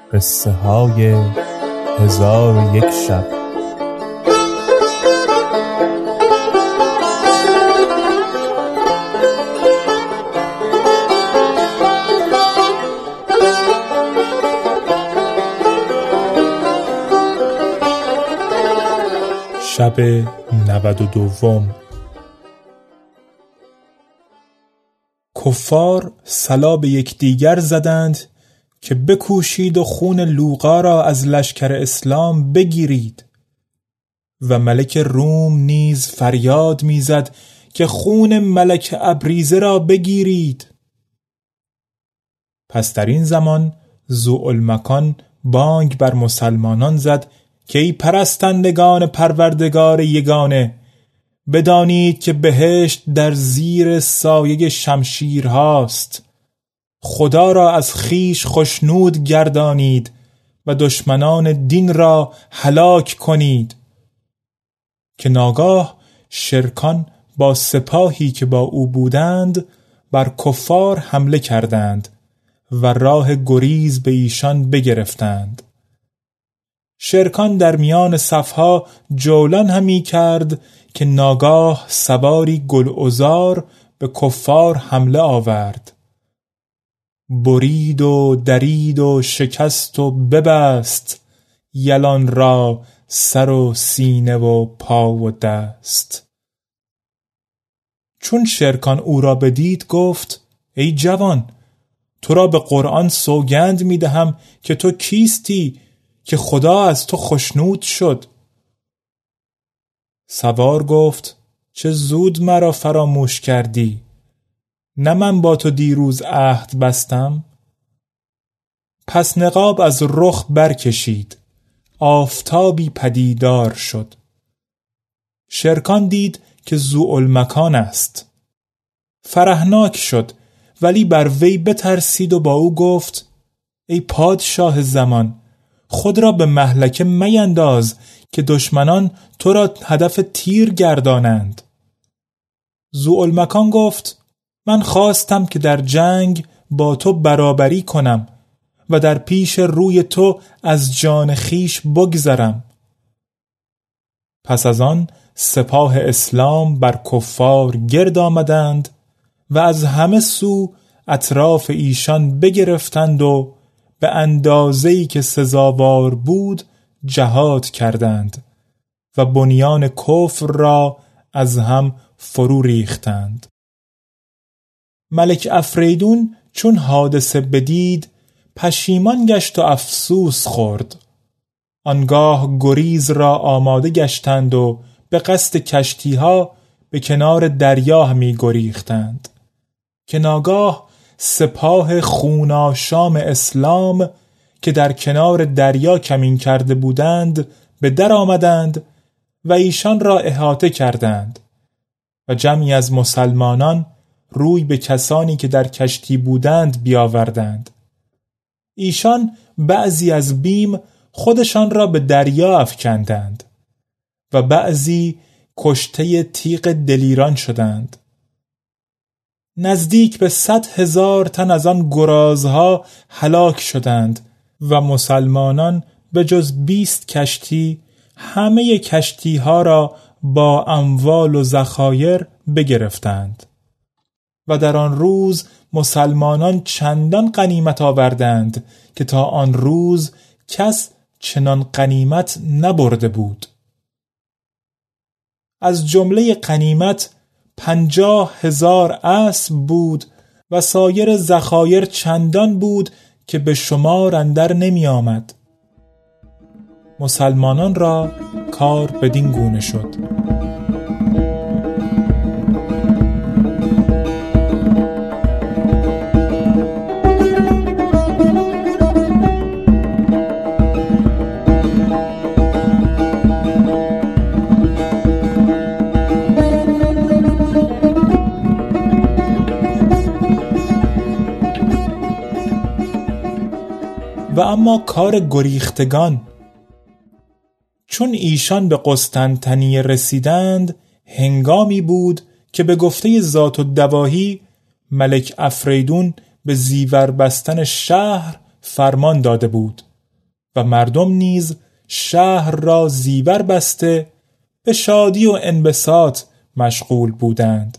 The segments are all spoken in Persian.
قصه های 1001 شب. شب 92. کفار صلا به یکدیگر زدند که بکوشید و خون لوقا را از لشکر اسلام بگیرید و ملک روم نیز فریاد میزد که خون ملک ابریزه را بگیرید. پس در این زمان ذوالمکان بانگ بر مسلمانان زد که ای پرستندگان پروردگار یگانه، بدانید که بهشت در زیر سایه شمشیرهاست. خدا را از خیش خشنود گردانید و دشمنان دین را هلاک کنید. که ناگاه شرکان با سپاهی که با او بودند بر کفار حمله کردند و راه گریز به ایشان بگرفتند. شرکان در میان صفها جولان همی کرد که ناگاه سواری گلعذار به کفار حمله آورد. برید و درید و شکست و ببست یلان را سر و سینه و پا و دست. چون شرکان او را بدید گفت ای جوان، تو را به قرآن سوگند می دهم که تو کیستی که خدا از تو خشنود شد. سوار گفت چه زود مرا فراموش کردی، نه من با تو دیروز عهد بستم؟ پس نقاب از رخ برکشید، آفتابی پدیدار شد. شرکان دید که ذوالمکان است، فرحناک شد، ولی بر وی بترسید و با او گفت ای پادشاه زمان، خود را به مهلکه مینداز که دشمنان تو را هدف تیر گردانند. ذوالمکان گفت من خواستم که در جنگ با تو برابری کنم و در پیش روی تو از جان خیش بگذرم. پس از آن سپاه اسلام بر کفار گرد آمدند و از همه سو اطراف ایشان بگرفتند و به اندازه‌ای که سزاوار بود جهاد کردند و بنیان کفر را از هم فرو ریختند. ملک افریدون چون حادثه بدید پشیمان گشت و افسوس خورد. آنگاه گریز را آماده گشتند و به قصد کشتیها به کنار دریا همی گریختند که ناگاه سپاه خوناشام اسلام که در کنار دریا کمین کرده بودند به در آمدند و ایشان را احاطه کردند و جمعی از مسلمانان روی به کسانی که در کشتی بودند بیاوردند. ایشان بعضی از بیم خودشان را به دریا افکندند و بعضی کشته تیغ دلیران شدند. نزدیک به 100,000 تن از آن گرازها هلاک شدند و مسلمانان به جز 20 کشتی همه کشتیها را با اموال و ذخایر بگرفتند. و در آن روز مسلمانان چندان غنیمت آوردند که تا آن روز کس چنان غنیمت نبرده بود. از جمله غنیمت 50,000 اسب بود و سایر ذخایر چندان بود که به شمار اندر نمی آمد. مسلمانان را کار بدین گونه شد. و اما کار گریختگان، چون ایشان به قسطنطنیه رسیدند هنگامی بود که به گفته ذات الدواهی ملک افریدون به زیور بستن شهر فرمان داده بود و مردم نیز شهر را زیور بسته به شادی و انبساط مشغول بودند.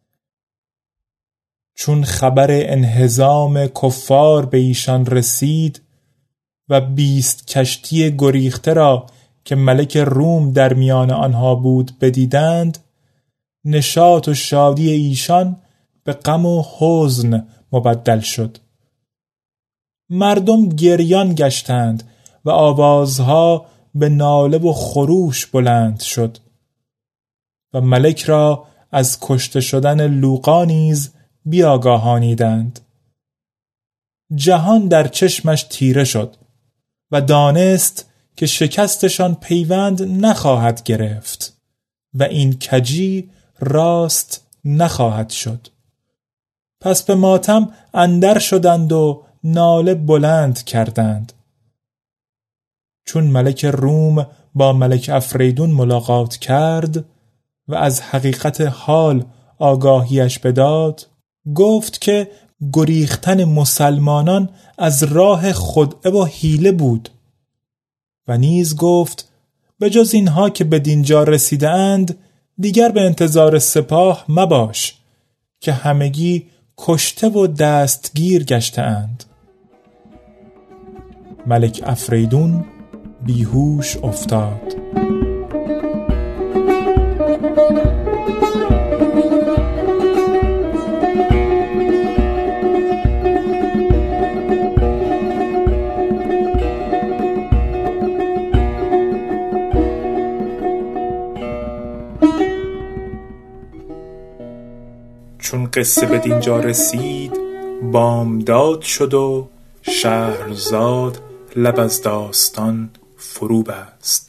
چون خبر انهزام کفار به ایشان رسید و 20 کشتی گریخته را که ملک روم در میان آنها بود بدیدند، نشاط و شادی ایشان به غم و حزن مبدل شد. مردم گریان گشتند و آوازها به ناله و خروش بلند شد و ملک را از کشته شدن لوقا نیز بیاگاهانیدند. جهان در چشمش تیره شد و دانست که شکستشان پیوند نخواهد گرفت و این کجی راست نخواهد شد. پس به ماتم اندر شدند و ناله بلند کردند. چون ملک روم با ملک افریدون ملاقات کرد و از حقیقت حال آگاهیش بداد، گفت که گریختن مسلمانان از راه خدعه و حیله بود و نیز گفت به جز اینها که به دینجا رسیده اند دیگر به انتظار سپاه مباش که همگی کشته و دستگیر گشته اند. ملک افریدون بیهوش افتاد. چون قصه به دینجا رسید بامداد شد و شهرزاد لب از داستان فرو بست.